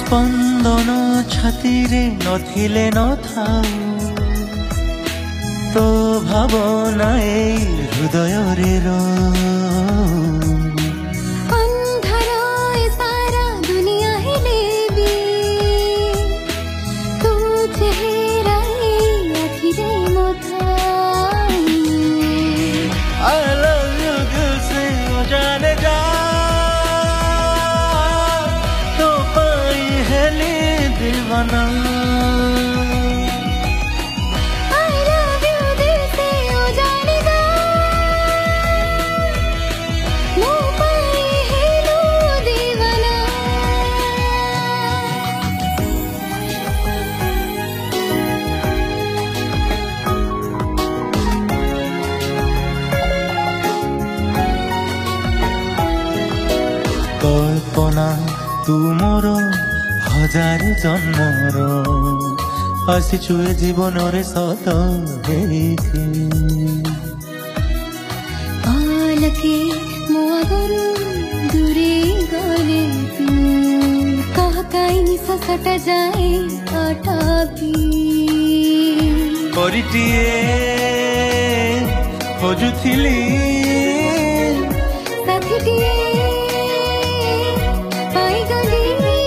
स्पंदन छातीरे नथिले नथाऊ तो भावना हृदय रे दीवाना I love you दिल से ओ जाने जा वो पाई है लो दीवाना कल्पना तू मोर हजार जन्मर आसीचु ए जीवन रे सत आलके मो आगरु दूरे गले तू कह काई निशा सटा जाए अटापी परिटिए खोजुथिली साथीटिए पाई गली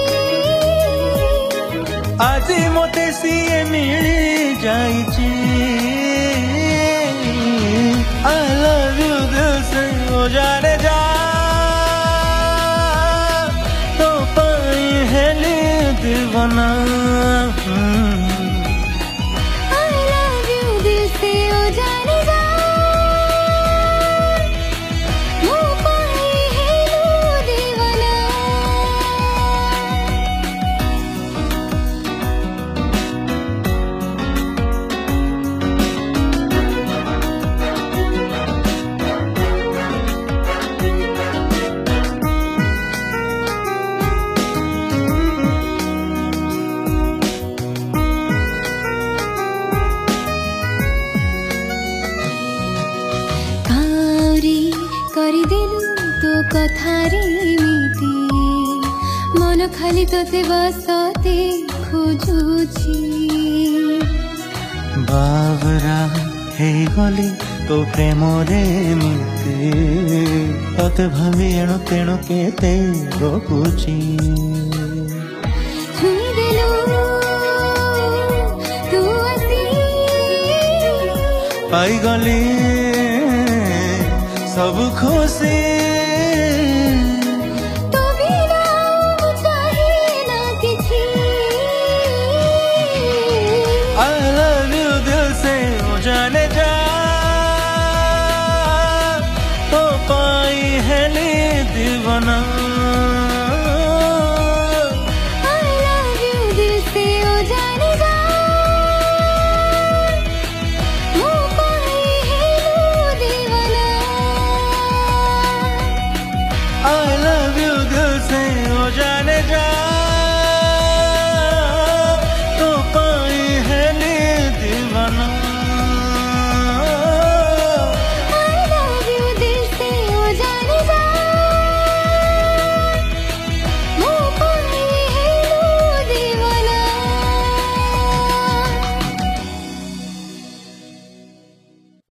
आज मोते सीए मिली जाइची I love you दिल से ओ जाने जा तो पाई है ले दीवाना I love you दिल से ओ जाने जा वो पाई है लो दीवाना करदेलु तो कथारे मिति मन खाली तोते बसते खोजुची बाबरा हे गली तो प्रेम रे मिते तते भावी एणु तेणु केते गपुची छुई देलु तू आसी पाई गली सब खुशी तो बिना चाहे ना किसी I love you दिल से ओ जाने जा तो पाई है ले दीवाना I love you दिल से ओ जाने जा वो पाई है लो दीवाना I love you दिल से ओ जाने जा।